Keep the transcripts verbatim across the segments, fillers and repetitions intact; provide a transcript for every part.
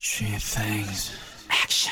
Three things. Action.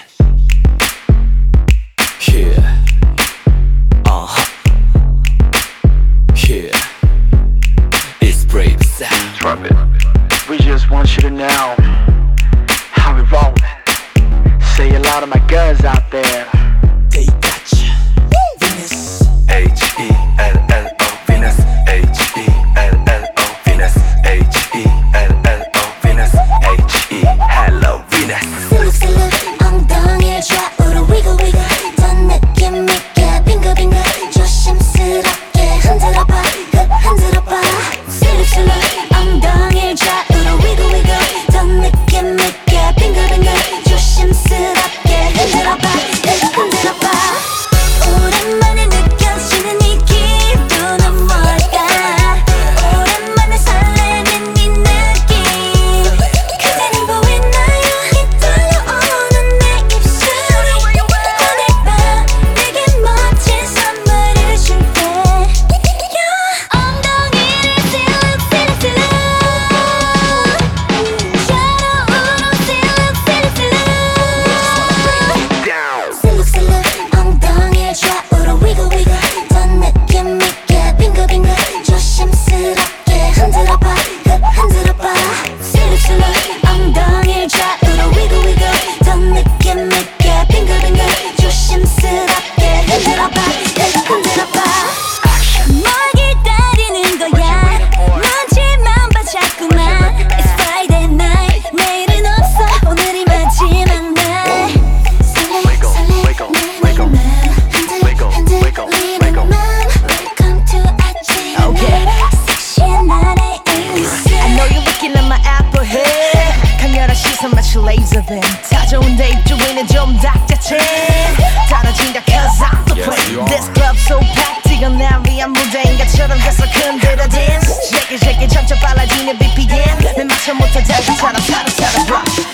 Yeah. Uh-huh. Yeah. It's brave sound. Drop it. We just want you to know how we rollin'. Say a lot of my guys out there. They got ya. Venus. H E L L O Venus. H E L L O Venus. H E L L O Venus. H E Hello Venus. 슬룩슬룩 엉덩이를 좌우로 wiggle wiggle 더 느낌 있게 빙글빙글 조심스럽게 흔들어봐 그 흔들어봐 슬룩슬룩 엉덩이를 좌우로 wiggle wiggle 더 느낌 있게 빙글빙글 조심스럽게 흔들어봐 그 흔들어봐 오랜만에 느껴지는 이 기분은 뭘까 오랜만에 설레는 이 느낌 그대는 보이나요 이 떨려오는 내 입술이 오늘 밤 내게 멋진 선물을 줄게 엉덩이를 슬룩슬룩슬룩 좌우로 슬룩슬룩슬룩 슬룩슬룩 엉덩이를 좌우로 wiggle wiggle 더 느낌 있게 빙글빙글 조심스럽게 흔들어봐 그 흔들어봐 슬룩슬룩 엉덩이를 좌우로 wiggle wiggle 더 느낌 있게 빙글빙글 조심스럽게 흔들어봐 그 흔들어봐 뭘 기다리는 거야 눈치만 봐 자꾸만 It's Friday night 내일은 없어 오늘이 마지막 날 설레 설레 내리는 맘 흔들 흔들리는 맘 Welcome to 아침 Okay. 섹시한 나의 에이스 I know you're looking at my apple head. 강렬한 시선 마치 laser beam. 다져온 내 입주위는 좀 닥자체. 떨어진다 cause I'm the play. This club so packed. 이건 날 위한 무대인 것처럼 계속 흔들어 dance. Shake it shake it 점점 빨라지는 비피엠. 내 맞춰 못한 장난처럼 차례차례 rock.